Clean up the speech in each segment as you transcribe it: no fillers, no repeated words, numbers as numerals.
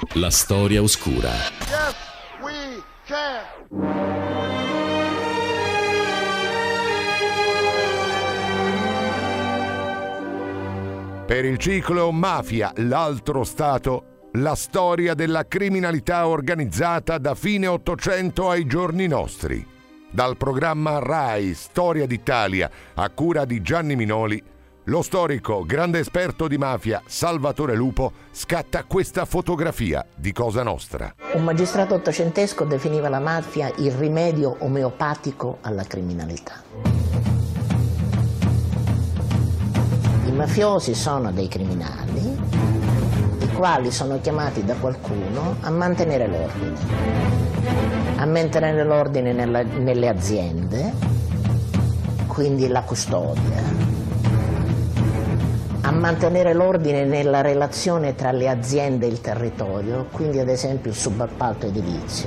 La storia oscura. Yes, we can. Per il ciclo Mafia, l'altro Stato, la storia della criminalità organizzata da fine Ottocento ai giorni nostri. Dal programma RAI Storia d'Italia a cura di Gianni Minoli, lo storico, grande esperto di mafia Salvatore Lupo scatta questa fotografia di Cosa Nostra. Un magistrato ottocentesco definiva la mafia il rimedio omeopatico alla criminalità. I mafiosi sono dei criminali, i quali sono chiamati da qualcuno a mantenere l'ordine nelle aziende, quindi la custodia, a mantenere l'ordine nella relazione tra le aziende e il territorio, quindi ad esempio il subappalto edilizio,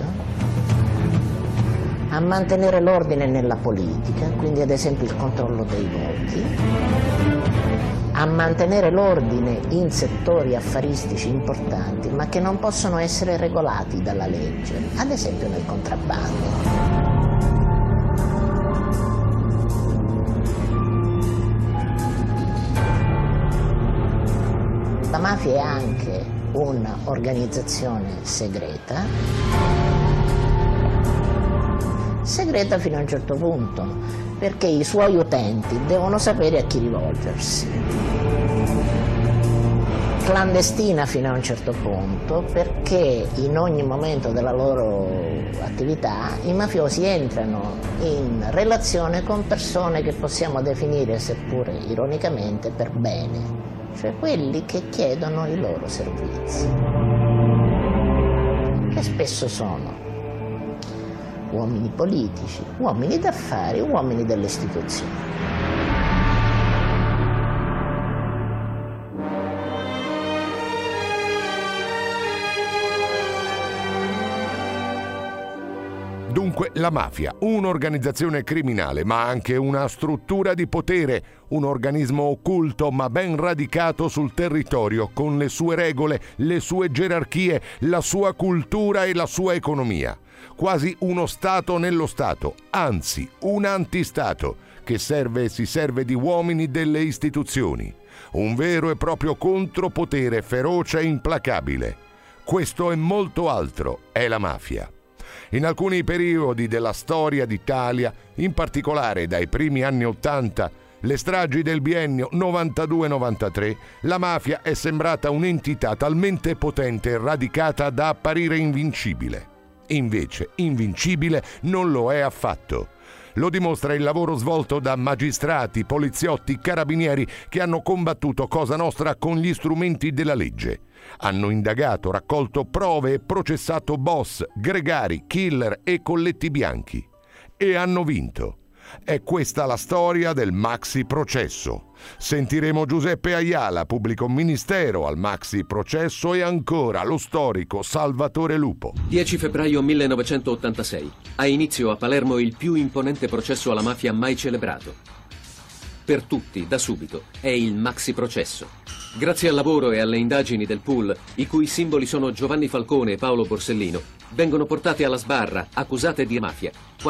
a mantenere l'ordine nella politica, quindi ad esempio il controllo dei voti, a mantenere l'ordine in settori affaristici importanti, ma che non possono essere regolati dalla legge, ad esempio nel contrabbando. La mafia è anche un'organizzazione segreta fino a un certo punto, perché i suoi utenti devono sapere a chi rivolgersi. Clandestina fino a un certo punto, perché in ogni momento della loro attività i mafiosi entrano in relazione con persone che possiamo definire, seppure ironicamente, per bene, cioè quelli che chiedono i loro servizi, che spesso sono uomini politici, uomini d'affari, uomini delle istituzioni. Dunque la mafia, un'organizzazione criminale, ma anche una struttura di potere, un organismo occulto ma ben radicato sul territorio, con le sue regole, le sue gerarchie, la sua cultura e la sua economia. Quasi uno Stato nello Stato, anzi un antistato, che si serve di uomini delle istituzioni. Un vero e proprio contropotere feroce e implacabile. Questo e molto altro è la mafia. In alcuni periodi della storia d'Italia, in particolare dai primi anni '80, le stragi del biennio 92-93, la mafia è sembrata un'entità talmente potente e radicata da apparire invincibile. Invece, invincibile non lo è affatto. Lo dimostra il lavoro svolto da magistrati, poliziotti, carabinieri che hanno combattuto Cosa Nostra con gli strumenti della legge. Hanno indagato, raccolto prove e processato boss, gregari, killer e colletti bianchi. E hanno vinto. È questa la storia del maxi processo. Sentiremo Giuseppe Aiala, pubblico ministero al maxi processo, e ancora lo storico Salvatore Lupo. 10 febbraio 1986. Ha inizio a Palermo il più imponente processo alla mafia mai celebrato. Per tutti, da subito, è il maxi processo. Grazie al lavoro e alle indagini del pool, i cui simboli sono Giovanni Falcone e Paolo Borsellino, vengono portate alla sbarra, accusate di mafia,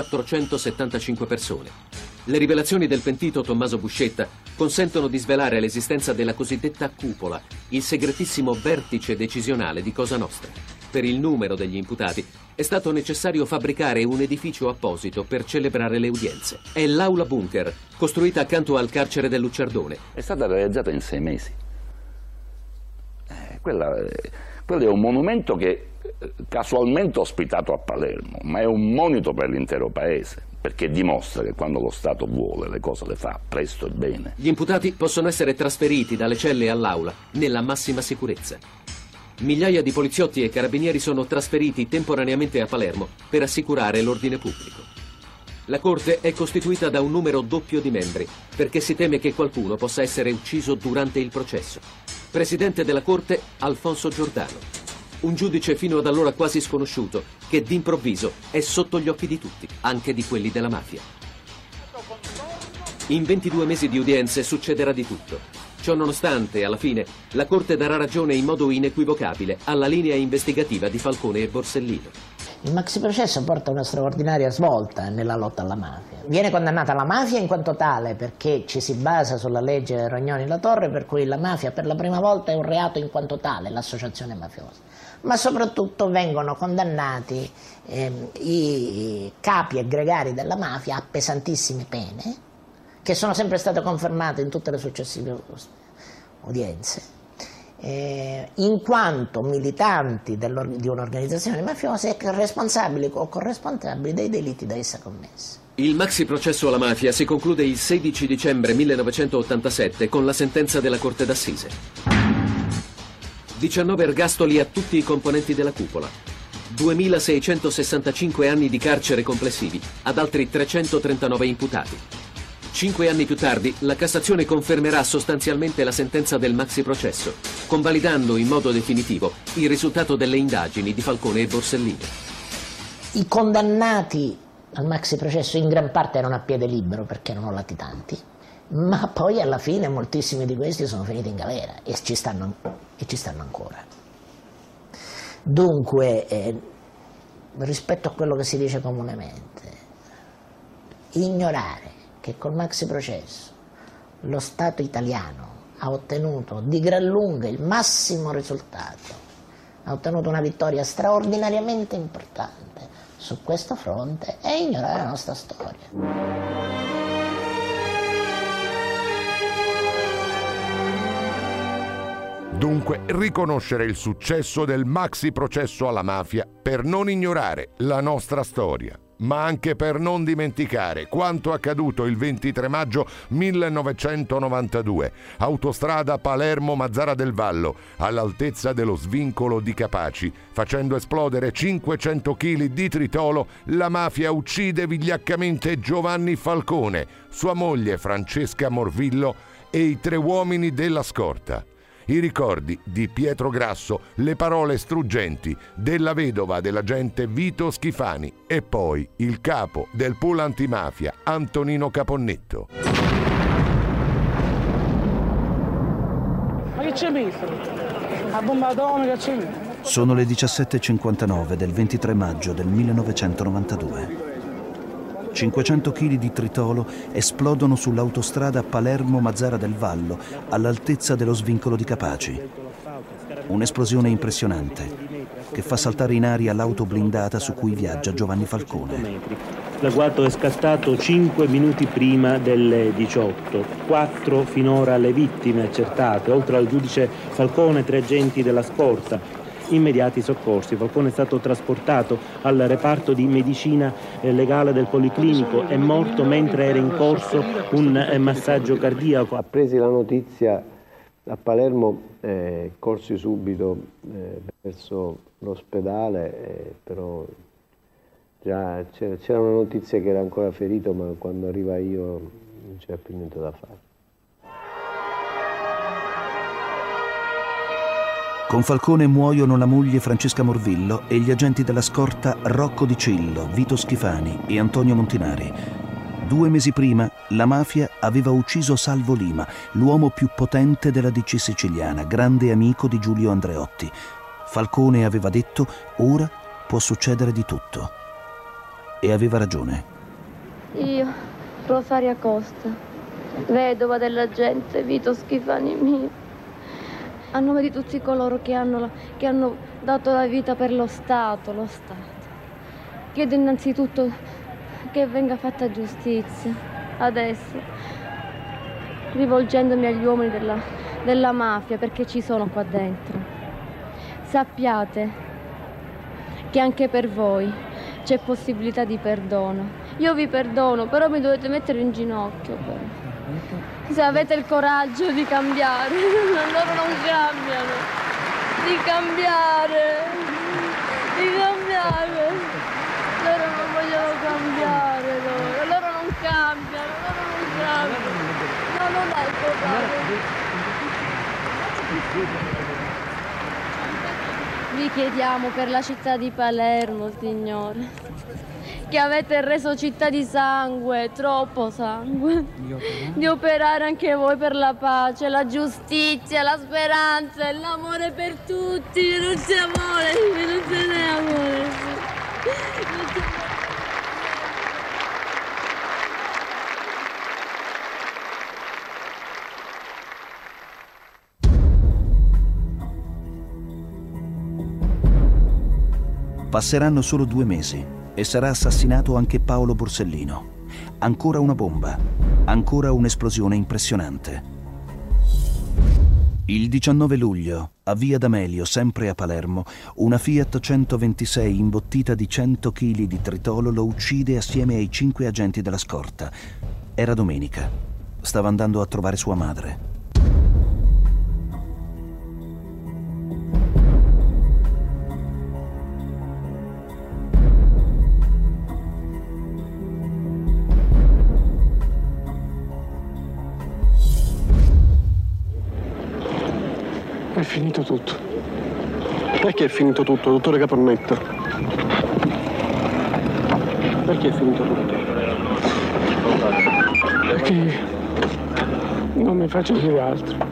475 persone. Le rivelazioni del pentito Tommaso Buscetta consentono di svelare l'esistenza della cosiddetta cupola, il segretissimo vertice decisionale di Cosa Nostra. Per il numero degli imputati è stato necessario fabbricare un edificio apposito per celebrare le udienze. È l'Aula Bunker, costruita accanto al carcere del Lucciardone. È stata realizzata in 6 mesi. Quello è un monumento che casualmente ospitato a Palermo, ma è un monito per l'intero paese, perché dimostra che quando lo Stato vuole le cose le fa presto e bene. Gli imputati possono essere trasferiti dalle celle all'aula nella massima sicurezza. Migliaia di poliziotti e carabinieri sono trasferiti temporaneamente a Palermo per assicurare l'ordine pubblico. La Corte è costituita da un numero doppio di membri, perché si teme che qualcuno possa essere ucciso durante il processo. Presidente della Corte, Alfonso Giordano. Un giudice fino ad allora quasi sconosciuto, che d'improvviso è sotto gli occhi di tutti, anche di quelli della mafia. In 22 mesi di udienze succederà di tutto. Ciononostante, alla fine, la Corte darà ragione in modo inequivocabile alla linea investigativa di Falcone e Borsellino. Il maxiprocesso porta una straordinaria svolta nella lotta alla mafia. Viene condannata la mafia in quanto tale perché ci si basa sulla legge Rognoni-La Torre, per cui la mafia per la prima volta è un reato in quanto tale, l'associazione mafiosa. Ma soprattutto vengono condannati i capi e gregari della mafia a pesantissime pene, che sono sempre state confermate in tutte le successive udienze, in quanto militanti di un'organizzazione mafiosa e responsabili o corresponsabili dei delitti da essa commessi. Il maxi processo alla mafia si conclude il 16 dicembre 1987 con la sentenza della Corte d'Assise. 19 ergastoli a tutti i componenti della cupola, 2.665 anni di carcere complessivi ad altri 339 imputati. 5 anni più tardi, la Cassazione confermerà sostanzialmente la sentenza del maxi processo, convalidando in modo definitivo il risultato delle indagini di Falcone e Borsellino. I condannati al maxi processo in gran parte erano a piede libero perché erano latitanti, ma poi alla fine moltissimi di questi sono finiti in galera e ci stanno ancora. Dunque, rispetto a quello che si dice comunemente, ignorare che col maxi processo lo Stato italiano ha ottenuto di gran lunga il massimo risultato, ha ottenuto una vittoria straordinariamente importante su questo fronte, è ignorare la nostra storia. Dunque, riconoscere il successo del maxi processo alla mafia per non ignorare la nostra storia, ma anche per non dimenticare quanto accaduto il 23 maggio 1992, autostrada Palermo-Mazara del Vallo, all'altezza dello svincolo di Capaci. Facendo esplodere 500 kg di tritolo, la mafia uccide vigliaccamente Giovanni Falcone, sua moglie Francesca Morvillo e i 3 uomini della scorta. I ricordi di Pietro Grasso, le parole struggenti della vedova dell'agente Vito Schifani e poi il capo del pool antimafia Antonino Caponnetto. Ma che c'è messo? La bomba atomica c'è messo? Sono le 17:59 del 23 maggio del 1992. 500 kg di tritolo esplodono sull'autostrada Palermo-Mazara del Vallo, all'altezza dello svincolo di Capaci. Un'esplosione impressionante che fa saltare in aria l'auto blindata su cui viaggia Giovanni Falcone. L'agguato è scattato 5 minuti prima delle 18. 4 finora le vittime accertate, oltre al giudice Falcone 3 agenti della scorta. Immediati soccorsi. Falcone è stato trasportato al reparto di medicina legale del Policlinico, è morto mentre era in corso un massaggio cardiaco. Appresi la notizia a Palermo, corsi subito verso l'ospedale, però già c'era una notizia che era ancora ferito, ma quando arriva io non c'era più niente da fare. Con Falcone muoiono la moglie Francesca Morvillo e gli agenti della scorta Rocco Di Cillo, Vito Schifani e Antonio Montinari. 2 mesi prima la mafia aveva ucciso Salvo Lima, l'uomo più potente della DC siciliana, grande amico di Giulio Andreotti. Falcone aveva detto: ora può succedere di tutto. E aveva ragione. Io, Rosaria Costa, vedova dell'agente Vito Schifani mio, a nome di tutti coloro che hanno dato la vita per lo Stato, chiedo innanzitutto che venga fatta giustizia, adesso, rivolgendomi agli uomini della mafia, perché ci sono qua dentro. Sappiate che anche per voi c'è possibilità di perdono. Io vi perdono, però mi dovete mettere in ginocchio, però. Se avete il coraggio di cambiare, loro non cambiano, di cambiare, loro non vogliono cambiare, loro non cambiano, no, non è il coraggio. Vi vi chiediamo per la città di Palermo, Signore, che avete reso città di sangue, troppo sangue, di operare anche voi per la pace, la giustizia, la speranza e l'amore per tutti. Non c'è amore, non ce n'è amore. Passeranno solo 2 mesi e sarà assassinato anche Paolo Borsellino. Ancora una bomba, ancora un'esplosione impressionante. Il 19 luglio, a Via D'Amelio, sempre a Palermo, una Fiat 126 imbottita di 100 kg di tritolo lo uccide assieme ai 5 agenti della scorta. Era domenica. Stava andando a trovare sua madre. È finito tutto. Perché è finito tutto, dottore Caponnetta? Perché è finito tutto? Perché non mi faccio dire altro.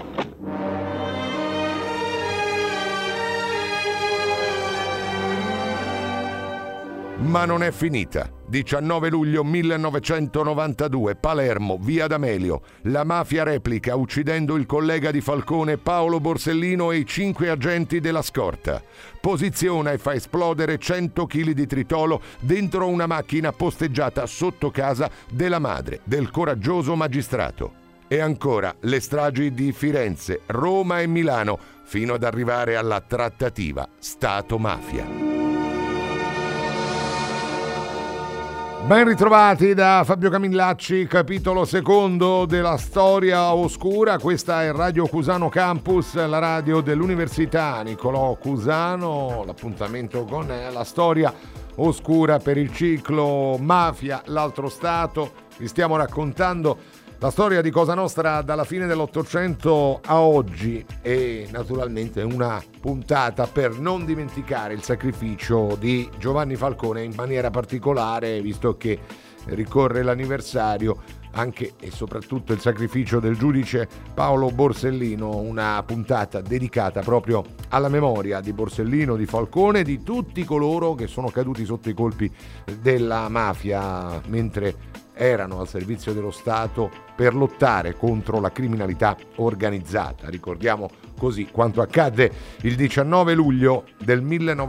Ma non è finita. 19 luglio 1992, Palermo, Via D'Amelio. La mafia replica uccidendo il collega di Falcone Paolo Borsellino e i 5 agenti della scorta. Posiziona e fa esplodere 100 kg di tritolo dentro una macchina posteggiata sotto casa della madre del coraggioso magistrato. E ancora le stragi di Firenze, Roma e Milano, fino ad arrivare alla trattativa Stato-mafia. Ben ritrovati da Fabio Camillacci, capitolo secondo della storia oscura. Questa è Radio Cusano Campus, la radio dell'Università Niccolò Cusano. L'appuntamento con la storia oscura per il ciclo Mafia, l'altro Stato. Vi stiamo raccontando la storia di Cosa Nostra dalla fine dell'Ottocento a oggi e naturalmente una puntata per non dimenticare il sacrificio di Giovanni Falcone, in maniera particolare, visto che ricorre l'anniversario, anche e soprattutto il sacrificio del giudice Paolo Borsellino, una puntata dedicata proprio alla memoria di Borsellino, di Falcone, di tutti coloro che sono caduti sotto i colpi della mafia mentre erano al servizio dello Stato per lottare contro la criminalità organizzata. Ricordiamo così quanto accadde il 19 luglio del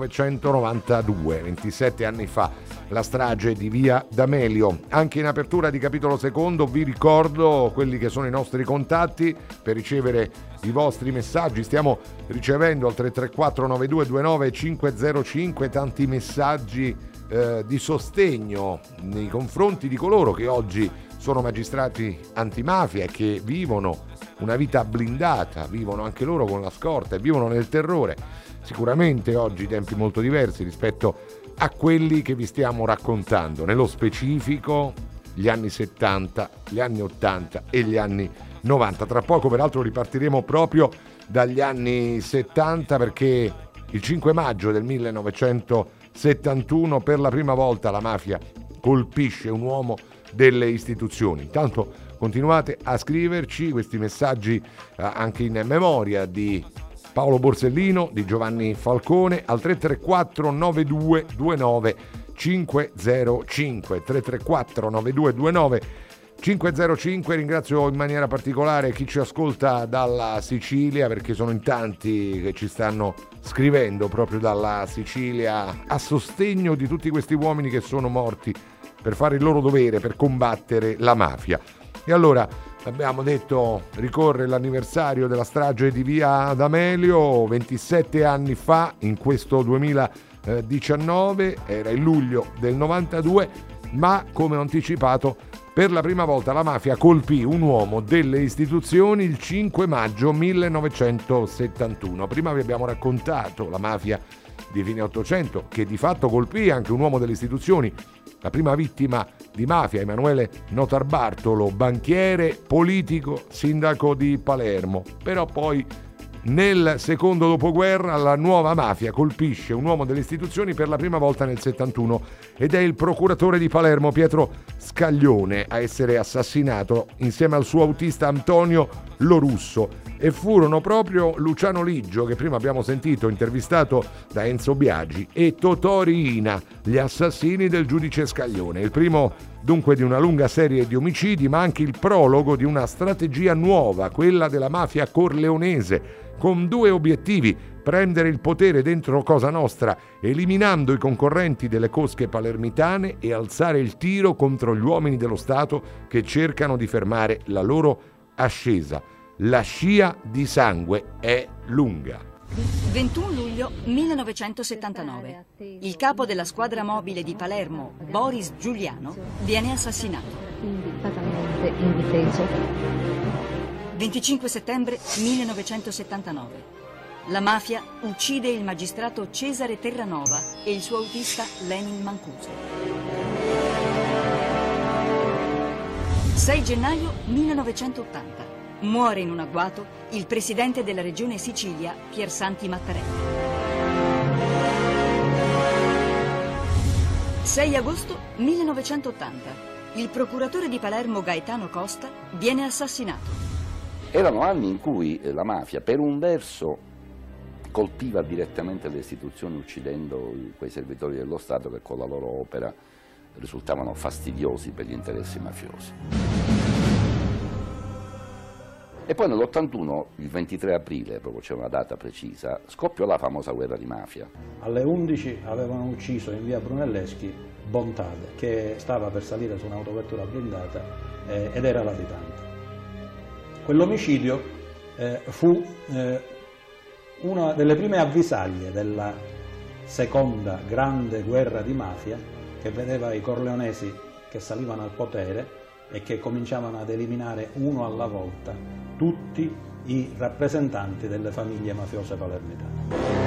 1992, 27 anni fa, la strage di Via D'Amelio. Anche in apertura di capitolo secondo vi ricordo quelli che sono i nostri contatti per ricevere i vostri messaggi. Stiamo ricevendo al 334 9229 505 tanti messaggi di sostegno nei confronti di coloro che oggi sono magistrati antimafia e che vivono una vita blindata, vivono anche loro con la scorta e vivono nel terrore. Sicuramente oggi tempi molto diversi rispetto a quelli che vi stiamo raccontando, nello specifico gli anni 70, gli anni 80 e gli anni 90. Tra poco peraltro ripartiremo proprio dagli anni 70 perché il 5 maggio del 1971 per la prima volta la mafia colpisce un uomo delle istituzioni. Intanto continuate a scriverci questi messaggi anche in memoria di Paolo Borsellino, di Giovanni Falcone al 334 9229 505 334 9229 505. Ringrazio in maniera particolare chi ci ascolta dalla Sicilia, perché sono in tanti che ci stanno scrivendo proprio dalla Sicilia a sostegno di tutti questi uomini che sono morti per fare il loro dovere, per combattere la mafia. E allora abbiamo detto ricorre l'anniversario della strage di Via D'Amelio, 27 anni fa, in questo 2019, era il luglio del 92, ma come ho anticipato per la prima volta la mafia colpì un uomo delle istituzioni il 5 maggio 1971. Prima vi abbiamo raccontato la mafia di fine Ottocento che di fatto colpì anche un uomo delle istituzioni, la prima vittima di mafia, Emanuele Notarbartolo, banchiere, politico, sindaco di Palermo. Però poi Nel secondo dopoguerra la nuova mafia colpisce un uomo delle istituzioni per la prima volta nel 71 ed è il procuratore di Palermo Pietro Scaglione a essere assassinato insieme al suo autista Antonio Lorusso, e furono proprio Luciano Liggio, che prima abbiamo sentito intervistato da Enzo Biagi, e Totò Riina gli assassini del giudice Scaglione. Il primo dunque di una lunga serie di omicidi, ma anche il prologo di una strategia nuova, quella della mafia corleonese, con due obiettivi: prendere il potere dentro Cosa Nostra, eliminando i concorrenti delle cosche palermitane, e alzare il tiro contro gli uomini dello Stato che cercano di fermare la loro ascesa. La scia di sangue è lunga. 21 luglio 1979. Il capo della squadra mobile di Palermo, Boris Giuliano, viene assassinato. Indicatamente indifeso. 25 settembre 1979. La mafia uccide il magistrato Cesare Terranova e il suo autista Lenin Mancuso. 6 gennaio 1980. Muore in un agguato il presidente della regione Sicilia, Piersanti Mattarella. 6 agosto 1980. Il procuratore di Palermo Gaetano Costa viene assassinato. Erano anni in cui la mafia, per un verso, colpiva direttamente le istituzioni uccidendo quei servitori dello Stato che con la loro opera risultavano fastidiosi per gli interessi mafiosi. E poi nell'81, il 23 aprile, proprio c'è una data precisa, scoppiò la famosa guerra di mafia. Alle 11 avevano ucciso in via Brunelleschi Bontade, che stava per salire su un'autovettura blindata ed era latitante. Quell'omicidio fu una delle prime avvisaglie della seconda grande guerra di mafia, che vedeva i corleonesi che salivano al potere e che cominciavano ad eliminare uno alla volta tutti i rappresentanti delle famiglie mafiose palermitane.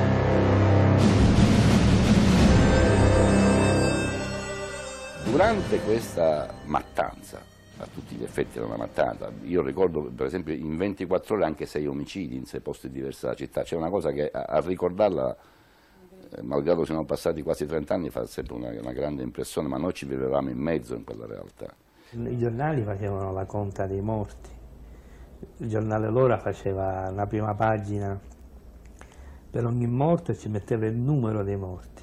Durante questa mattanza, a tutti gli effetti era una mattanza, io ricordo per esempio in 24 ore anche 6 omicidi in 6 posti diversi della città. C'è una cosa che a ricordarla, malgrado siano passati quasi 30 anni, fa sempre una grande impressione, ma noi ci vivevamo in mezzo in quella realtà. I giornali facevano la conta dei morti, il giornale L'Ora faceva la prima pagina per ogni morto e ci metteva il numero dei morti.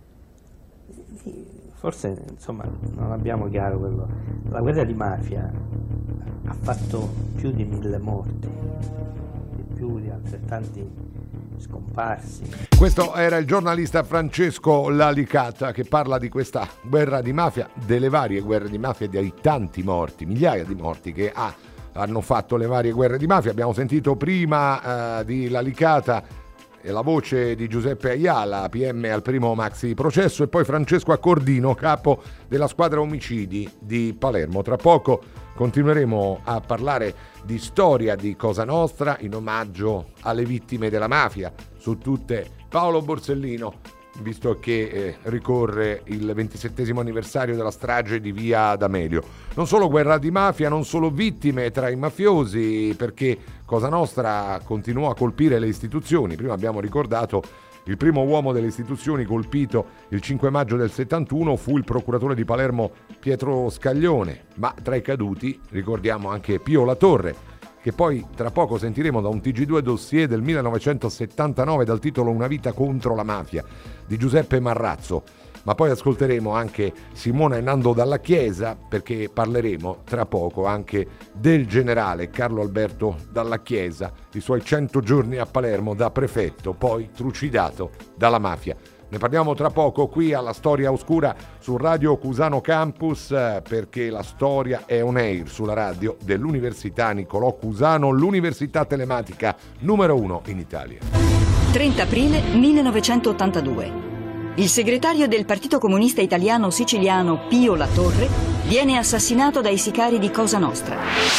Forse insomma non abbiamo chiaro quello. La guerra di mafia ha fatto più di 1000 morti, di più di altrettanti scomparsi. Questo era il giornalista Francesco Lalicata che parla di questa guerra di mafia, delle varie guerre di mafia, dei tanti morti, migliaia di morti che hanno fatto le varie guerre di mafia. Abbiamo sentito prima di Lalicata la voce di Giuseppe Ayala, PM al primo maxi processo, e poi Francesco Accordino, capo della squadra omicidi di Palermo. Tra poco continueremo a parlare di storia di Cosa Nostra in omaggio alle vittime della mafia, su tutte Paolo Borsellino, visto che ricorre il 27° anniversario della strage di via D'Amelio. Non solo guerra di mafia, non solo vittime tra i mafiosi, perché Cosa Nostra continuò a colpire le istituzioni. Prima abbiamo ricordato il primo uomo delle istituzioni colpito il 5 maggio del 71 fu il procuratore di Palermo Pietro Scaglione, ma tra i caduti ricordiamo anche Pio La Torre, che poi tra poco sentiremo da un TG2 dossier del 1979 dal titolo Una vita contro la mafia di Giuseppe Marrazzo. Ma poi ascolteremo anche Simona e Nando Dalla Chiesa, perché parleremo tra poco anche del generale Carlo Alberto Dalla Chiesa, i suoi 100 giorni a Palermo da prefetto, poi trucidato dalla mafia. Ne parliamo tra poco qui alla Storia Oscura su Radio Cusano Campus, perché la storia è on air sulla radio dell'Università Niccolò Cusano, l'università telematica numero 1 in Italia. 30 aprile 1982. Il segretario del Partito Comunista Italiano Siciliano Pio La Torre viene assassinato dai sicari di Cosa Nostra.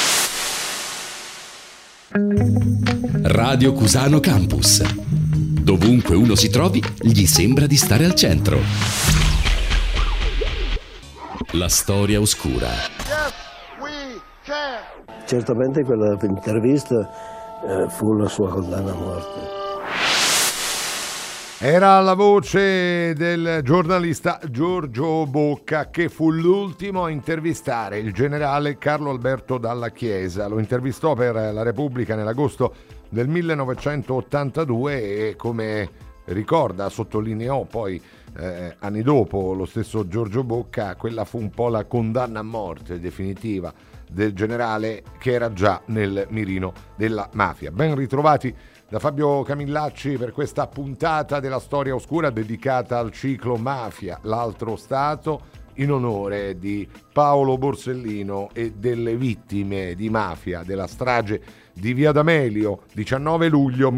Radio Cusano Campus. Dovunque uno si trovi, gli sembra di stare al centro. La storia oscura. Certamente quella intervista fu la sua condanna a morte. Era la voce del giornalista Giorgio Bocca, che fu l'ultimo a intervistare il generale Carlo Alberto Dalla Chiesa. Lo intervistò per La Repubblica nell'agosto del 1982 e, come ricorda, sottolineò poi anni dopo lo stesso Giorgio Bocca, quella fu un po' la condanna a morte definitiva del generale, che era già nel mirino della mafia. Ben ritrovati da Fabio Camillacci per questa puntata della Storia Oscura dedicata al ciclo Mafia, l'altro Stato, in onore di Paolo Borsellino e delle vittime di mafia della strage di Via D'Amelio, 19 luglio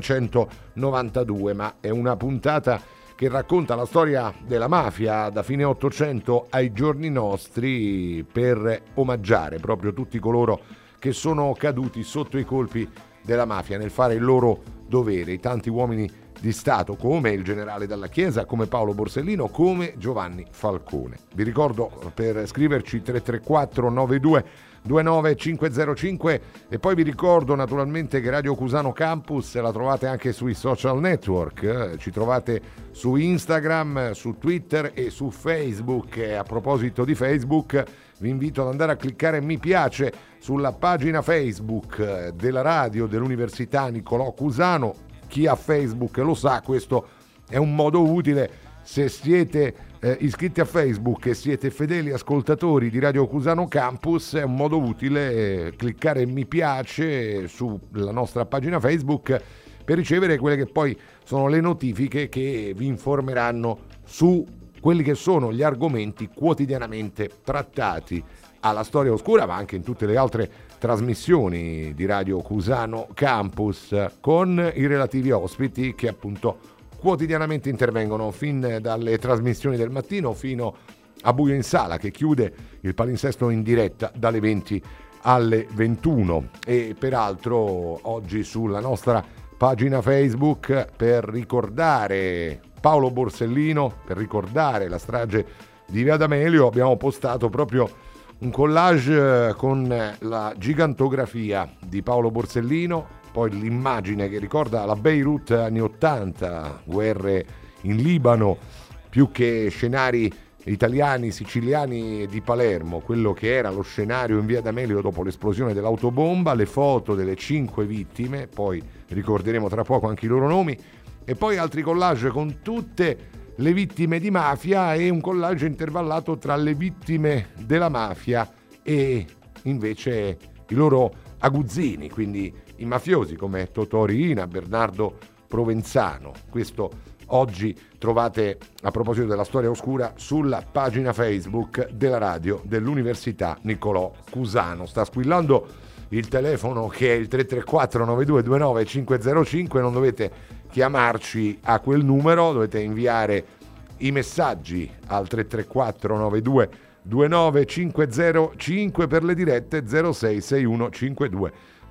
1992. Ma è una puntata che racconta la storia della mafia da fine Ottocento ai giorni nostri, per omaggiare proprio tutti coloro che sono caduti sotto i colpi della mafia nel fare il loro dovere, i tanti uomini di Stato come il generale Dalla Chiesa, come Paolo Borsellino, come Giovanni Falcone. Vi ricordo per scriverci 334 92 29 505 e poi vi ricordo naturalmente che Radio Cusano Campus la trovate anche sui social network, ci trovate su Instagram, su Twitter e su Facebook. E a proposito di Facebook, vi invito ad andare a cliccare mi piace sulla pagina Facebook della radio dell'Università Niccolò Cusano. Chi ha Facebook lo sa, questo è un modo utile. Se siete iscritti a Facebook e siete fedeli ascoltatori di Radio Cusano Campus, è un modo utile cliccare mi piace sulla nostra pagina Facebook per ricevere quelle che poi sono le notifiche che vi informeranno su quelli che sono gli argomenti quotidianamente trattati alla Storia Oscura, ma anche in tutte le altre trasmissioni di Radio Cusano Campus, con i relativi ospiti che appunto quotidianamente intervengono, fin dalle trasmissioni del mattino fino a Buio in Sala, che chiude il palinsesto in diretta dalle 20 alle 21. E peraltro oggi sulla nostra pagina Facebook, per ricordare Paolo Borsellino, per ricordare la strage di Via D'Amelio, abbiamo postato proprio un collage con la gigantografia di Paolo Borsellino, poi l'immagine che ricorda la Beirut anni 80, guerre in Libano, più che scenari italiani, siciliani di Palermo, quello che era lo scenario in Via D'Amelio dopo l'esplosione dell'autobomba, le foto delle 5 vittime, poi ricorderemo tra poco anche i loro nomi, e poi altri collage con tutte le vittime di mafia e un collage intervallato tra le vittime della mafia e invece i loro aguzzini, quindi i mafiosi come Totò Riina, Bernardo Provenzano. Questo oggi trovate, a proposito della Storia Oscura, sulla pagina Facebook della radio dell'Università Niccolò Cusano. Sta squillando il telefono, che è il 334 9229 505, non dovete chiamarci a quel numero, dovete inviare i messaggi al 334 92 29 505 per le dirette 0661 52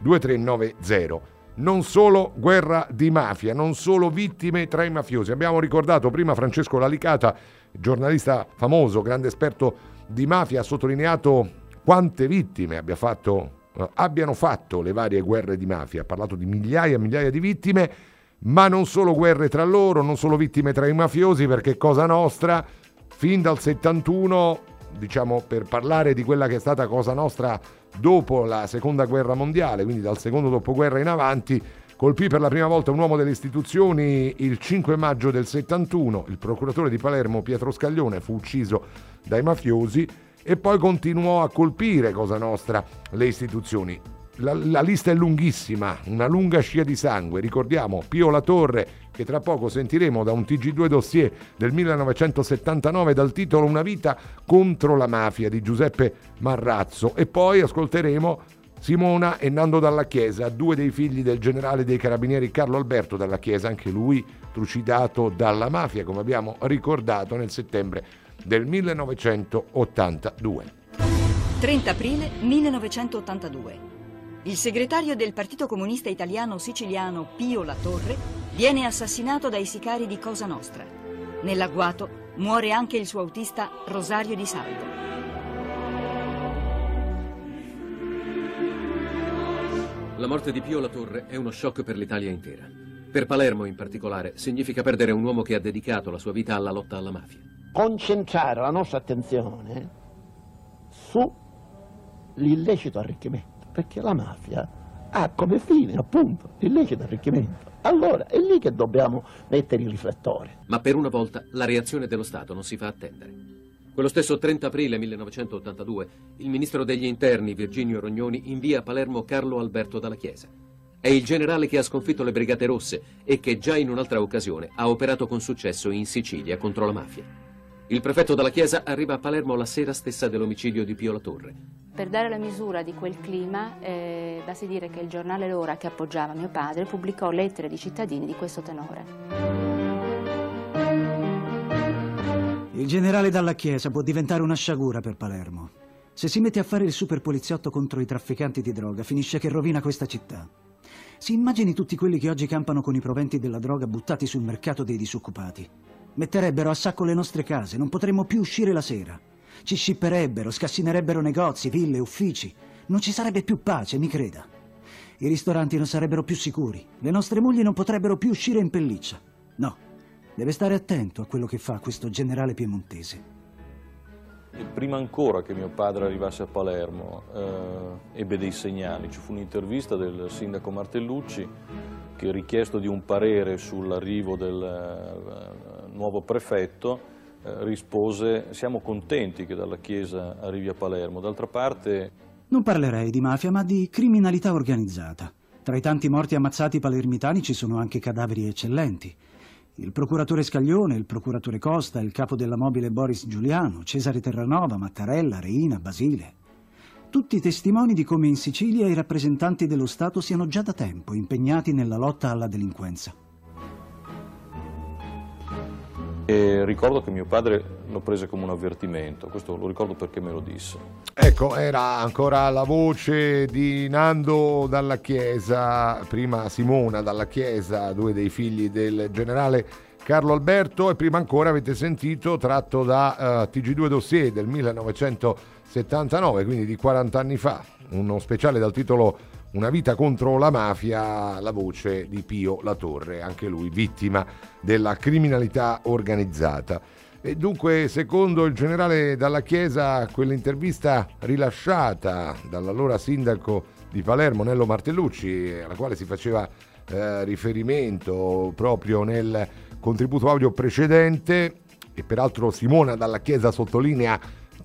2390. Non solo guerra di mafia, non solo vittime tra i mafiosi. Abbiamo ricordato prima Francesco Lalicata, giornalista famoso, grande esperto di mafia, ha sottolineato quante vittime abbiano fatto le varie guerre di mafia. Ha parlato di migliaia e migliaia di vittime, ma non solo guerre tra loro, non solo vittime tra i mafiosi, perché Cosa Nostra fin dal 71, diciamo, per parlare di quella che è stata Cosa Nostra dopo la seconda guerra mondiale, quindi dal secondo dopoguerra in avanti, colpì per la prima volta un uomo delle istituzioni il 5 maggio del 71, il procuratore di Palermo Pietro Scaglione fu ucciso dai mafiosi, e poi continuò a colpire Cosa Nostra le istituzioni. La lista è lunghissima, una lunga scia di sangue. Ricordiamo Pio La Torre, che tra poco sentiremo da un TG2 dossier del 1979 dal titolo Una vita contro la mafia di Giuseppe Marrazzo, e poi ascolteremo Simona e Nando Dalla Chiesa, due dei figli del generale dei carabinieri Carlo Alberto Dalla Chiesa, anche lui trucidato dalla mafia, come abbiamo ricordato, nel settembre del 1982. 30 aprile 1982. Il segretario del Partito Comunista Italiano Siciliano Pio La Torre viene assassinato dai sicari di Cosa Nostra. Nell'agguato muore anche il suo autista Rosario Di Salvo. La morte di Pio La Torre è uno shock per l'Italia intera. Per Palermo, in particolare, significa perdere un uomo che ha dedicato la sua vita alla lotta alla mafia. Concentrare la nostra attenzione sull'illecito arricchimento, perché la mafia ha come fine, appunto, l'illecito arricchimento. Allora è lì che dobbiamo mettere i riflettori. Ma per una volta la reazione dello Stato non si fa attendere. Quello stesso 30 aprile 1982, il ministro degli interni Virginio Rognoni invia a Palermo Carlo Alberto Dalla Chiesa. È il generale che ha sconfitto le Brigate Rosse e che già in un'altra occasione ha operato con successo in Sicilia contro la mafia. Il prefetto Dalla Chiesa arriva a Palermo la sera stessa dell'omicidio di Pio La Torre. Per dare la misura di quel clima, basti dire che il giornale L'Ora, che appoggiava mio padre, pubblicò lettere di cittadini di questo tenore. Il generale Dalla Chiesa può diventare una sciagura per Palermo. Se si mette a fare il super poliziotto contro i trafficanti di droga, finisce che rovina questa città. Si immagini tutti quelli che oggi campano con i proventi della droga buttati sul mercato dei disoccupati. Metterebbero a sacco le nostre case, non potremmo più uscire la sera. Ci scipperebbero, scassinerebbero negozi, ville, uffici. Non ci sarebbe più pace, mi creda. I ristoranti non sarebbero più sicuri. Le nostre mogli non potrebbero più uscire in pelliccia. No, deve stare attento a quello che fa questo generale piemontese. E prima ancora che mio padre arrivasse a Palermo ebbe dei segnali. Ci fu un'intervista del sindaco Martellucci che, richiesto di un parere sull'arrivo del nuovo prefetto, rispose: siamo contenti che Dalla Chiesa arrivi a Palermo. D'altra parte... Non parlerei di mafia, ma di criminalità organizzata. Tra i tanti morti ammazzati palermitani ci sono anche cadaveri eccellenti. Il procuratore Scaglione, il procuratore Costa, il capo della mobile Boris Giuliano, Cesare Terranova, Mattarella, Reina, Basile. Tutti testimoni di come in Sicilia i rappresentanti dello Stato siano già da tempo impegnati nella lotta alla delinquenza. E ricordo che mio padre lo prese come un avvertimento, questo lo ricordo perché me lo disse. Ecco, era ancora la voce di Nando Dalla Chiesa, prima Simona Dalla Chiesa, due dei figli del generale Carlo Alberto, e prima ancora avete sentito, tratto da TG2 Dossier del 1979, quindi di 40 anni fa, uno speciale dal titolo Una vita contro la mafia, la voce di Pio La Torre, anche lui vittima della criminalità organizzata. E dunque, secondo il generale Dalla Chiesa, quell'intervista rilasciata dall'allora sindaco di Palermo, Nello Martellucci, alla quale si faceva riferimento proprio nel contributo audio precedente, e peraltro Simona Dalla Chiesa sottolinea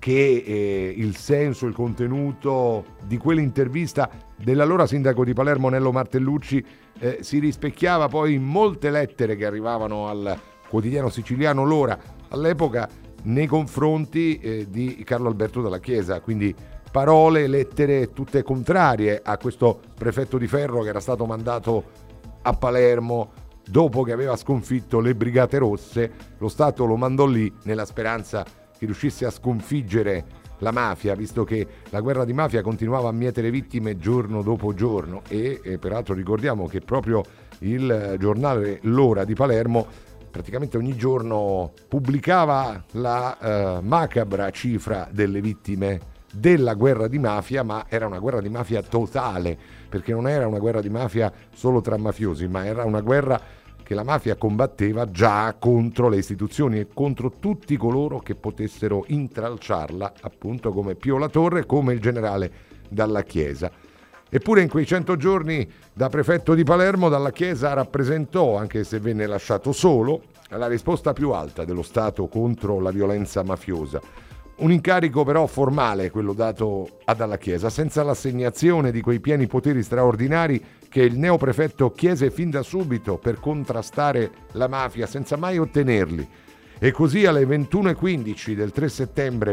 che il senso, il contenuto di quell'intervista dell'allora sindaco di Palermo Nello Martellucci si rispecchiava poi in molte lettere che arrivavano al quotidiano siciliano L'Ora all'epoca nei confronti di Carlo Alberto Dalla Chiesa, quindi parole, lettere tutte contrarie a questo prefetto di ferro che era stato mandato a Palermo dopo che aveva sconfitto le Brigate Rosse. Lo Stato lo mandò lì nella speranza che riuscisse a sconfiggere la mafia, visto che la guerra di mafia continuava a mietere vittime giorno dopo giorno, e peraltro ricordiamo che proprio il giornale L'Ora di Palermo praticamente ogni giorno pubblicava la macabra cifra delle vittime della guerra di mafia, ma era una guerra di mafia totale, perché non era una guerra di mafia solo tra mafiosi, ma era una guerra che la mafia combatteva già contro le istituzioni e contro tutti coloro che potessero intralciarla, appunto come Pio La Torre, come il generale Dalla Chiesa. Eppure in quei 100 giorni da prefetto di Palermo Dalla Chiesa rappresentò, anche se venne lasciato solo, la risposta più alta dello Stato contro la violenza mafiosa. Un incarico però formale, quello dato a Dalla Chiesa, senza l'assegnazione di quei pieni poteri straordinari che il neoprefetto chiese fin da subito per contrastare la mafia, senza mai ottenerli. E così alle 21:15 del 3 settembre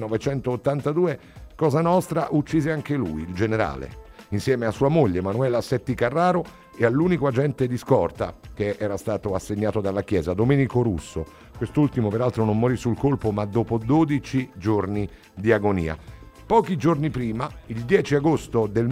1982 Cosa Nostra uccise anche lui, il generale, insieme a sua moglie Manuela Setti Carraro e all'unico agente di scorta che era stato assegnato Dalla Chiesa, Domenico Russo. Quest'ultimo peraltro non morì sul colpo, ma dopo 12 giorni di agonia. Pochi giorni prima, il 10 agosto del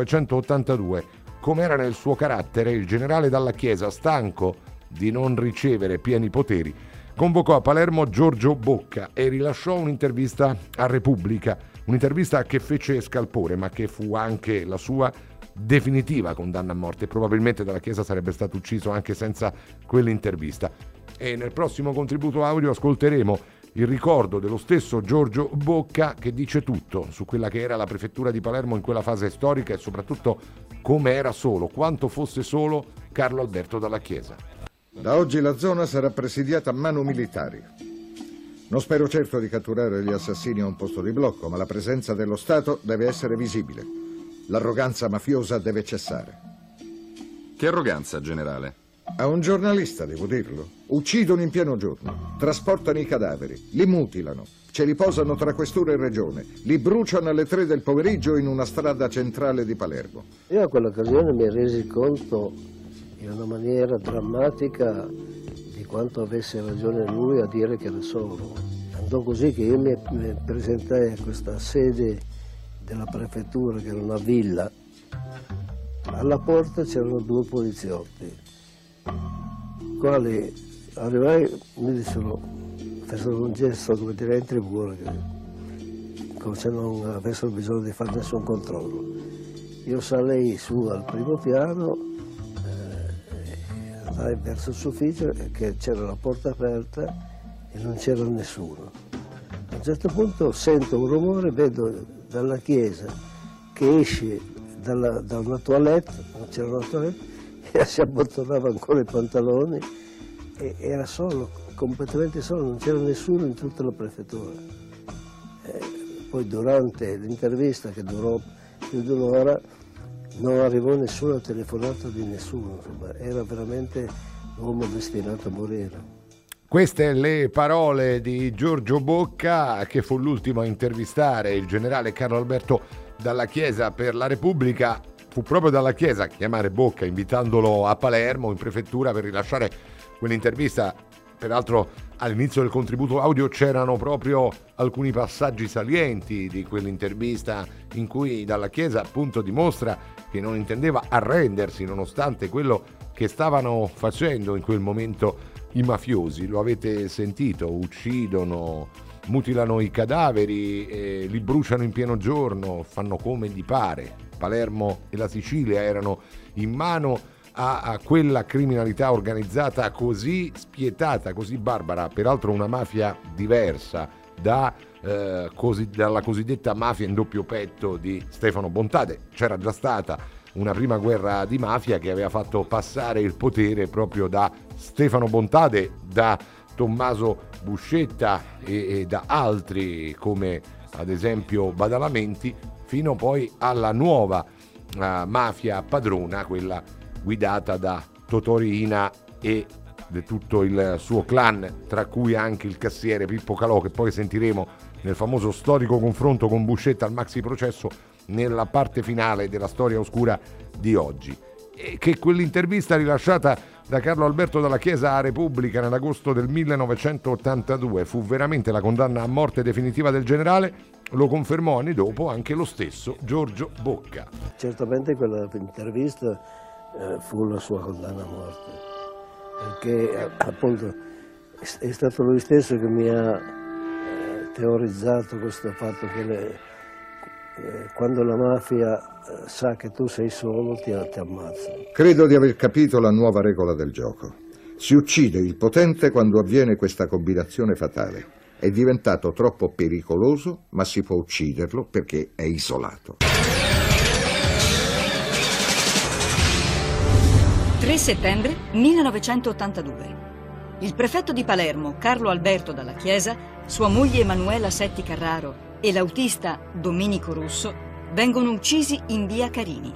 1982, come era nel suo carattere, il generale Dalla Chiesa, stanco di non ricevere pieni poteri, convocò a Palermo Giorgio Bocca e rilasciò un'intervista a Repubblica, un'intervista che fece scalpore, ma che fu anche la sua definitiva condanna a morte. Probabilmente Dalla Chiesa sarebbe stato ucciso anche senza quell'intervista. E nel prossimo contributo audio ascolteremo il ricordo dello stesso Giorgio Bocca, che dice tutto su quella che era la prefettura di Palermo in quella fase storica e soprattutto come era solo, quanto fosse solo Carlo Alberto Dalla Chiesa. Da oggi la zona sarà presidiata a mano militari. Non spero certo di catturare gli assassini a un posto di blocco, ma la presenza dello Stato deve essere visibile. L'arroganza mafiosa deve cessare. Che arroganza, generale? A un giornalista, devo dirlo. Uccidono in pieno giorno, trasportano i cadaveri, li mutilano, ce li posano tra questura e regione, li bruciano alle 3 del pomeriggio in una strada centrale di Palermo. Io a quell'occasione mi resi conto in una maniera drammatica di quanto avesse ragione lui a dire che era solo. Andò così che io mi presentai a questa sede della prefettura, che era una villa. Alla porta c'erano 2 poliziotti, quali arrivai, mi fecero un gesto come dire entri pure, come se non avessero bisogno di fare nessun controllo. Io salei su al primo piano, andai verso il suffitto, che c'era la porta aperta e non c'era nessuno. A un certo punto sento un rumore, vedo Dalla Chiesa che esce da una toilette, non c'era una toilette, e si abbottonava ancora i pantaloni e era solo, completamente solo, non c'era nessuno in tutta la prefettura. Poi durante l'intervista, che durò più di un'ora, non arrivò nessuna telefonata di nessuno, insomma, era veramente l'uomo destinato a morire. Queste le parole di Giorgio Bocca, che fu l'ultimo a intervistare il generale Carlo Alberto Dalla Chiesa per la Repubblica. Fu proprio Dalla Chiesa a chiamare Bocca, invitandolo a Palermo in prefettura per rilasciare quell'intervista. Peraltro all'inizio del contributo audio c'erano proprio alcuni passaggi salienti di quell'intervista in cui Dalla Chiesa appunto dimostra che non intendeva arrendersi nonostante quello che stavano facendo in quel momento i mafiosi. Lo avete sentito, uccidono, mutilano i cadaveri, li bruciano in pieno giorno, fanno come gli pare. Palermo e la Sicilia erano in mano a quella criminalità organizzata così spietata, così barbara, peraltro una mafia diversa dalla cosiddetta mafia in doppio petto di Stefano Bontade. C'era già stata una prima guerra di mafia che aveva fatto passare il potere proprio da Stefano Bontade, da Tommaso Buscetta e da altri come ad esempio Badalamenti, fino poi alla nuova mafia padrona, quella guidata da Totò Riina e di tutto il suo clan, tra cui anche il cassiere Pippo Calò, che poi sentiremo nel famoso storico confronto con Buscetta al maxi processo nella parte finale della storia oscura di oggi. E che quell'intervista rilasciata da Carlo Alberto Dalla Chiesa a Repubblica nell'agosto del 1982 fu veramente la condanna a morte definitiva del generale, lo confermò anni dopo anche lo stesso Giorgio Bocca. Certamente quella intervista fu la sua condanna a morte, perché appunto è stato lui stesso che mi ha teorizzato questo fatto che quando la mafia sa che tu sei solo ti ammazza. Credo di aver capito la nuova regola del gioco. Si uccide il potente quando avviene questa combinazione fatale. È diventato troppo pericoloso, ma si può ucciderlo perché è isolato. 3 settembre 1982. Il prefetto di Palermo, Carlo Alberto Dalla Chiesa, sua moglie Emanuela Setti Carraro e l'autista Domenico Russo vengono uccisi in via Carini.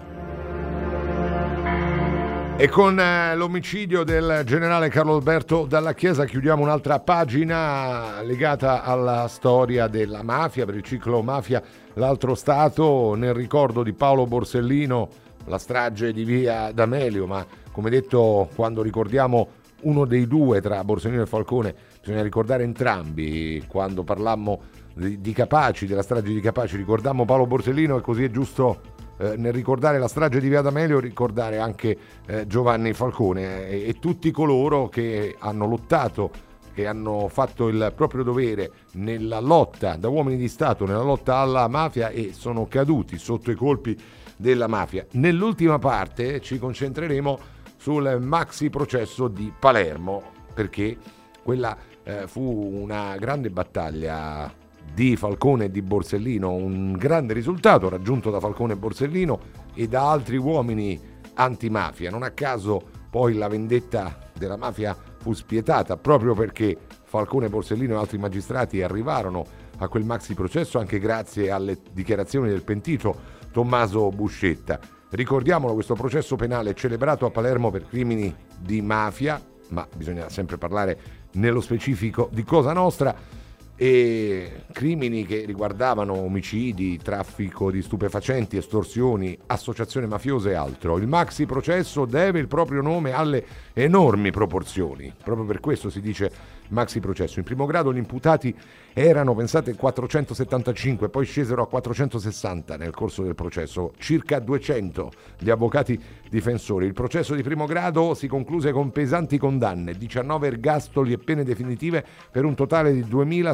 E con l'omicidio del generale Carlo Alberto Dalla Chiesa chiudiamo un'altra pagina legata alla storia della mafia, per il ciclo Mafia l'altro Stato, nel ricordo di Paolo Borsellino, la strage di via D'Amelio. Ma come detto, quando ricordiamo uno dei due tra Borsellino e Falcone, bisogna ricordare entrambi. Quando parlammo di Capaci, della strage di Capaci, ricordammo Paolo Borsellino, e così è giusto nel ricordare la strage di via D'Amelio ricordare anche Giovanni Falcone e tutti coloro che hanno lottato, che hanno fatto il proprio dovere nella lotta da uomini di Stato, nella lotta alla mafia, e sono caduti sotto i colpi della mafia. Nell'ultima parte ci concentreremo sul maxi processo di Palermo, perché quella fu una grande battaglia di Falcone e di Borsellino, un grande risultato raggiunto da Falcone e Borsellino e da altri uomini antimafia. Non a caso poi la vendetta della mafia fu spietata, proprio perché Falcone, Borsellino e altri magistrati arrivarono a quel maxi processo anche grazie alle dichiarazioni del pentito Tommaso Buscetta. Ricordiamolo, questo processo penale celebrato a Palermo per crimini di mafia, ma bisogna sempre parlare nello specifico di Cosa Nostra, e crimini che riguardavano omicidi, traffico di stupefacenti, estorsioni, associazioni mafiose e altro. Il maxi processo deve il proprio nome alle enormi proporzioni, proprio per questo si dice maxi processo. In primo grado gli imputati erano, pensate, 475, poi scesero a 460 nel corso del processo, circa 200 gli avvocati difensori. Il processo di primo grado si concluse con pesanti condanne, 19 ergastoli e pene definitive per un totale di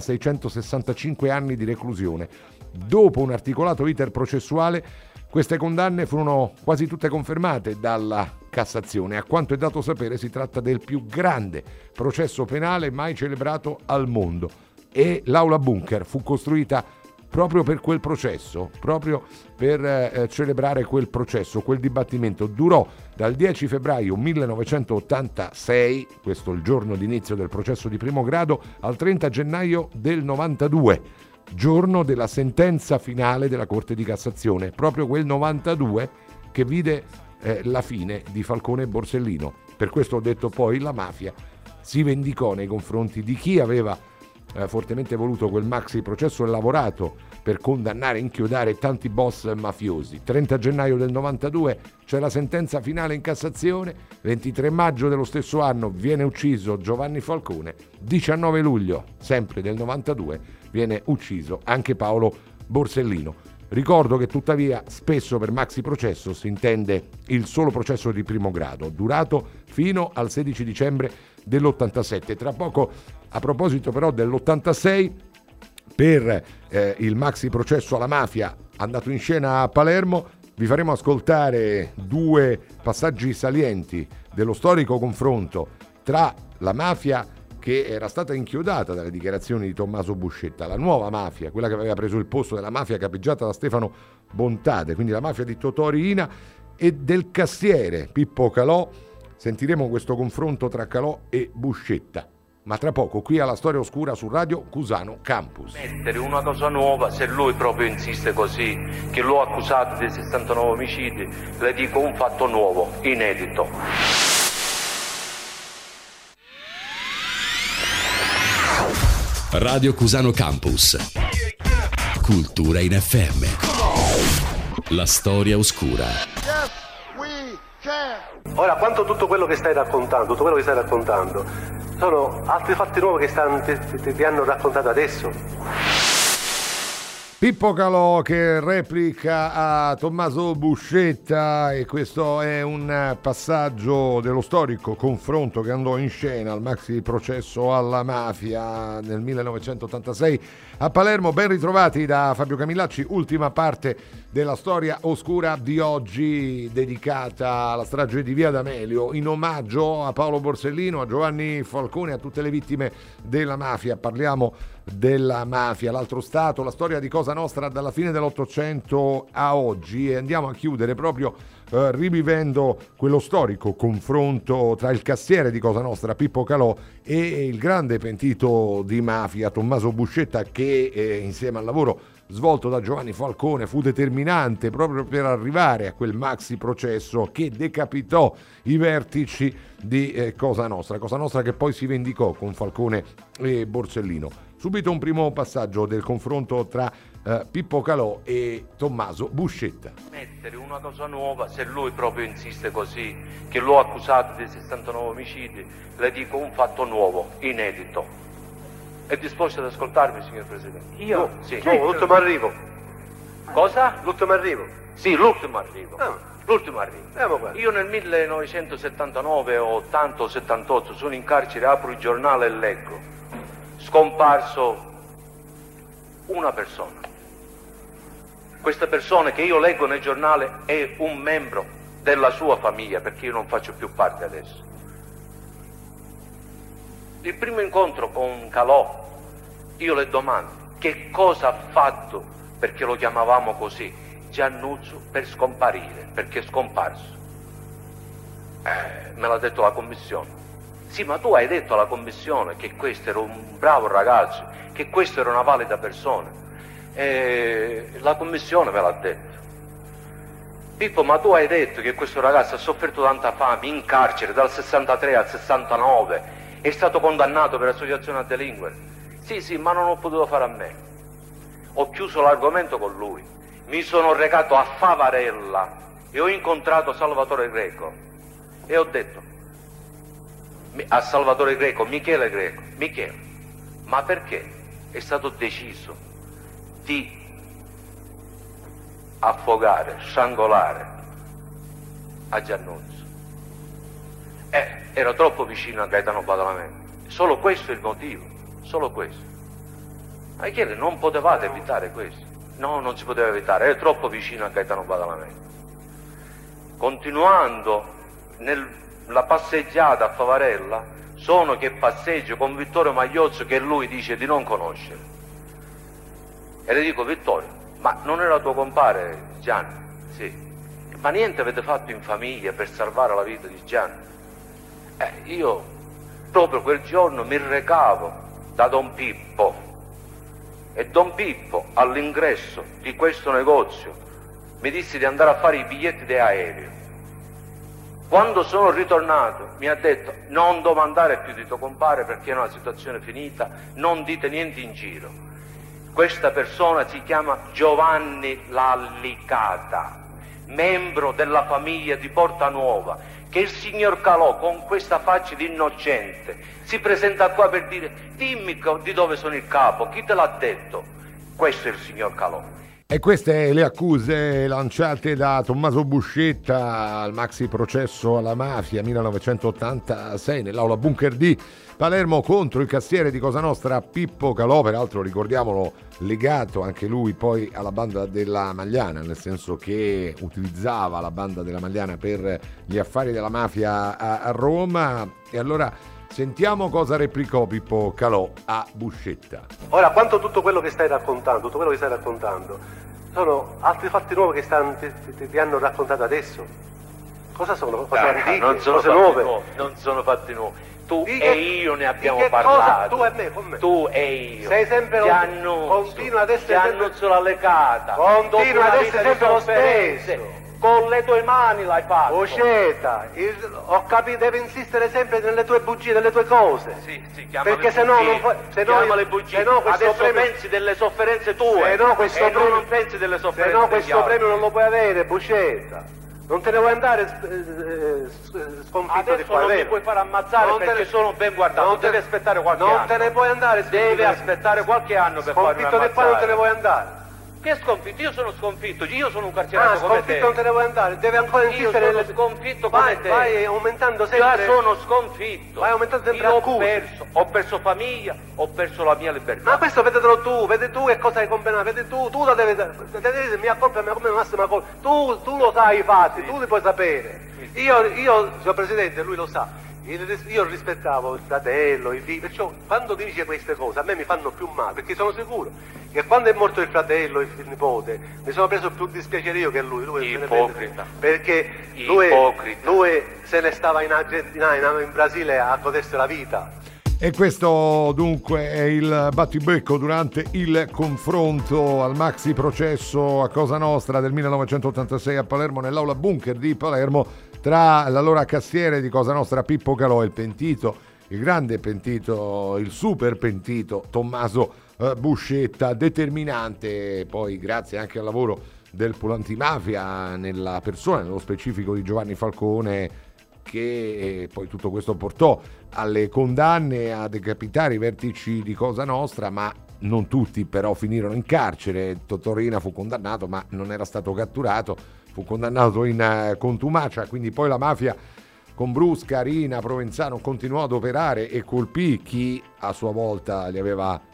2665 anni di reclusione. Dopo un articolato iter processuale, queste condanne furono quasi tutte confermate dalla Cassazione. A quanto è dato sapere si tratta del più grande processo penale mai celebrato al mondo, e l'Aula Bunker fu costruita proprio per quel processo, proprio per celebrare quel processo. Quel dibattimento durò dal 10 febbraio 1986, questo è il giorno d'inizio del processo di primo grado, al 30 gennaio del 92, giorno della sentenza finale della Corte di Cassazione, proprio quel 92 che vide la fine di Falcone e Borsellino. Per questo ho detto, poi la mafia si vendicò nei confronti di chi aveva fortemente voluto quel maxi processo e lavorato per condannare e inchiodare tanti boss mafiosi. 30 gennaio del 92 c'è la sentenza finale in Cassazione, 23 maggio dello stesso anno viene ucciso Giovanni Falcone, 19 luglio sempre del 92 viene ucciso anche Paolo Borsellino. Ricordo che tuttavia spesso per maxi processo si intende il solo processo di primo grado, durato fino al 16 dicembre dell'87. Tra poco, a proposito però dell'86, per il maxi processo alla mafia andato in scena a Palermo, vi faremo ascoltare due passaggi salienti dello storico confronto tra la mafia che era stata inchiodata dalle dichiarazioni di Tommaso Buscetta, la nuova mafia, quella che aveva preso il posto della mafia capeggiata da Stefano Bontade, quindi la mafia di Totò Riina, e del cassiere Pippo Calò. Sentiremo questo confronto tra Calò e Buscetta, ma tra poco qui alla Storia Oscura su Radio Cusano Campus. Mettere una cosa nuova, se lui proprio insiste così, che l'ho accusato di 69 omicidi, le dico un fatto nuovo, inedito. Radio Cusano Campus. Cultura in FM. La Storia Oscura. Ora, quanto tutto quello che stai raccontando, sono altri fatti nuovi che ti hanno raccontato adesso? Pippo Calò che replica a Tommaso Buscetta, e questo è un passaggio dello storico confronto che andò in scena al maxi processo alla mafia nel 1986 a Palermo. Ben ritrovati da Fabio Camillacci, ultima parte della Storia Oscura di oggi dedicata alla strage di Via D'Amelio, in omaggio a Paolo Borsellino, a Giovanni Falcone, a tutte le vittime della mafia. Parliamo della mafia, l'altro stato, la storia di Cosa Nostra dalla fine dell'Ottocento a oggi, e andiamo a chiudere proprio rivivendo quello storico confronto tra il cassiere di Cosa Nostra, Pippo Calò, e il grande pentito di mafia Tommaso Buscetta, che insieme al lavoro svolto da Giovanni Falcone fu determinante proprio per arrivare a quel maxi processo che decapitò i vertici di Cosa Nostra che poi si vendicò con Falcone e Borsellino. Subito un primo passaggio del confronto tra Pippo Calò e Tommaso Buscetta. Mettere una cosa nuova, se lui proprio insiste così, che l'ho accusato di 69 omicidi, le dico un fatto nuovo, inedito. È disposto ad ascoltarmi, signor Presidente? Io? Sì. L'ultimo arrivo. Cosa? L'ultimo arrivo. Sì, l'ultimo arrivo. L'ultimo arrivo. Guarda. Io nel 1979 o 80 o 78 sono in carcere, apro il giornale e leggo: scomparso una persona. Questa persona che io leggo nel giornale è un membro della sua famiglia, perché io non faccio più parte adesso. Il primo incontro con Calò, io le domando che cosa ha fatto, perché lo chiamavamo così, Giannuzzo, per scomparire, perché è scomparso. Me l'ha detto la commissione. Sì, ma tu hai detto alla commissione che questo era un bravo ragazzo, che questo era una valida persona. La commissione me l'ha detto. Pippo, ma tu hai detto che questo ragazzo ha sofferto tanta fame in carcere dal 63 al 69, è stato condannato per associazione a delinquere. Sì, ma non ho potuto fare a me. Ho chiuso l'argomento con lui. Mi sono recato a Favarella e ho incontrato Salvatore Greco e ho detto a Salvatore Greco, Michele Greco, Michele, ma perché è stato deciso di affogare, strangolare a Giannuzzo? Era troppo vicino a Gaetano Badalamenti. Solo questo è il motivo, solo questo. Ma Michele, non potevate evitare questo? No, non si poteva evitare, era troppo vicino a Gaetano Badalamenti. Continuando nella passeggiata a Favarella, sono che passeggio con Vittorio Magliozzo, che lui dice di non conoscere. E le dico: Vittorio, ma non era tuo compare Gianni? Sì. Ma niente avete fatto in famiglia per salvare la vita di Gianni? Io proprio quel giorno mi recavo da Don Pippo, e Don Pippo all'ingresso di questo negozio mi disse di andare a fare i biglietti di aereo. Quando sono ritornato mi ha detto: non domandare più di tuo compare perché è una situazione finita, non dite niente in giro. Questa persona si chiama Giovanni Lallicata, membro della famiglia di Porta Nuova, che il signor Calò, con questa faccia di innocente, si presenta qua per dire: dimmi di dove sono il capo, chi te l'ha detto? Questo è il signor Calò. E queste le accuse lanciate da Tommaso Buscetta al maxi processo alla mafia 1986 nell'aula bunker di Palermo contro il cassiere di Cosa Nostra Pippo Calò, peraltro ricordiamolo legato anche lui poi alla banda della Magliana, nel senso che utilizzava la banda della Magliana per gli affari della mafia a Roma. E allora sentiamo cosa replicò Pippo Calò a Buscetta. Ora, quanto tutto quello che stai raccontando, sono altri fatti nuovi che ti hanno raccontato adesso? Cosa sono? Cose antiche? Non sono cose fatti nuove? nuovi, non sono fatti nuovi. Tu e io ne abbiamo parlato. Tu e me, con me. Tu e io. Sei sempre continua ad essere Giannuzzo Lallicata. Continua ad essere sempre lo stesso. Con le tue mani l'hai fatto. Buscetta, ho capito, deve insistere sempre nelle tue bugie, nelle tue cose. Sì, perché se no non puoi. Chiama le bugie. Adesso pensi delle sofferenze tue. Se no questo premio, non pensi delle sofferenze. Se no questo premio non lo puoi avere, Buscetta. Non te ne vuoi andare sconfitto adesso di qua, non vero? mi puoi fare ammazzare perché sono ben guardato. Devi aspettare qualche anno. Non te ne puoi andare. Devi aspettare qualche anno per farmi ammazzare. Sconfitto di qua non te ne vuoi andare. Che sconfitto? Io sono sconfitto, io sono un carcerato come te. Sconfitto non te ne vuoi andare, deve ancora insistere. Io sono sconfitto come te. Vai aumentando sempre. Già sono sconfitto. Vai aumentando sempre io ho perso famiglia, ho perso la mia libertà. Ma questo vedetelo tu, vedi tu che cosa hai combinato, vedi tu la devi mia colpa, mia come massima colpa. Tu lo sai i fatti, tu li puoi sapere. Io, signor Presidente, lui lo sa. Io rispettavo il fratello, i figli, perciò quando dice queste cose a me mi fanno più male, perché sono sicuro che quando è morto il fratello, il nipote, mi sono preso più dispiacere io che lui ipocrita. Perché lui se ne stava in Argentina, in Brasile a godersi la vita. E questo dunque è il battibecco durante il confronto al maxi processo a Cosa Nostra del 1986 a Palermo, nell'aula bunker di Palermo, tra l'allora cassiere di Cosa Nostra Pippo Calò e il pentito, il grande pentito, il super pentito Tommaso Buscetta, determinante poi grazie anche al lavoro del pool antimafia nella persona, nello specifico di Giovanni Falcone, che poi tutto questo portò alle condanne a decapitare i vertici di Cosa Nostra, ma non tutti però finirono in carcere. Totò Riina fu condannato ma non era stato catturato, fu condannato in contumacia, quindi poi la mafia con Brusca, Riina, Provenzano continuò ad operare e colpì chi a sua volta li aveva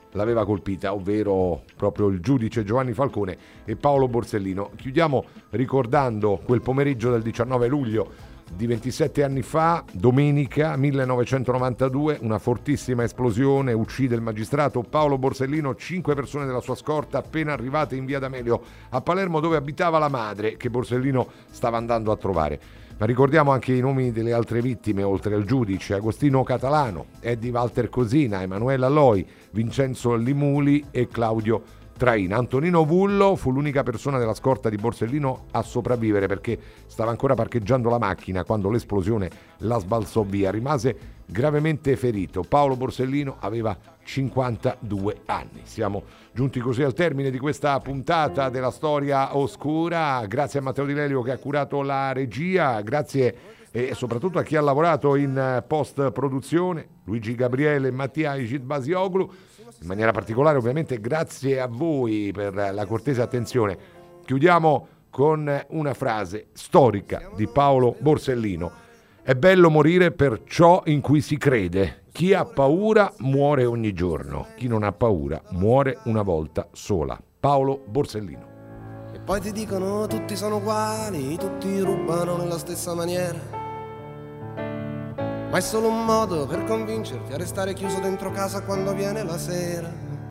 l'aveva colpita, ovvero proprio il giudice Giovanni Falcone e Paolo Borsellino. Chiudiamo ricordando quel pomeriggio del 19 luglio di 27 anni fa, domenica 1992, una fortissima esplosione uccide il magistrato Paolo Borsellino, 5 persone della sua scorta appena arrivate in via D'Amelio a Palermo, dove abitava la madre che Borsellino stava andando a trovare. Ma ricordiamo anche i nomi delle altre vittime, oltre al giudice: Agostino Catalano, Eddie Walter Cosina, Emanuela Loi, Vincenzo Limuli e Claudio Traina. Antonino Vullo fu l'unica persona della scorta di Borsellino a sopravvivere, perché stava ancora parcheggiando la macchina quando l'esplosione la sbalzò via. Rimase gravemente ferito. Paolo Borsellino aveva 52 anni. Siamo giunti così al termine di questa puntata della Storia Oscura. Grazie a Matteo Di Lelio che ha curato la regia, grazie e soprattutto a chi ha lavorato in post-produzione, Luigi Gabriele e Mattia Icit Basioglu. In maniera particolare ovviamente grazie a voi per la cortese attenzione. Chiudiamo con una frase storica di Paolo Borsellino: è bello morire per ciò in cui si crede. Chi ha paura muore ogni giorno, chi non ha paura muore una volta sola. Paolo Borsellino. E poi ti dicono tutti sono uguali, tutti rubano nella stessa maniera. Ma è solo un modo per convincerti a restare chiuso dentro casa quando viene la sera.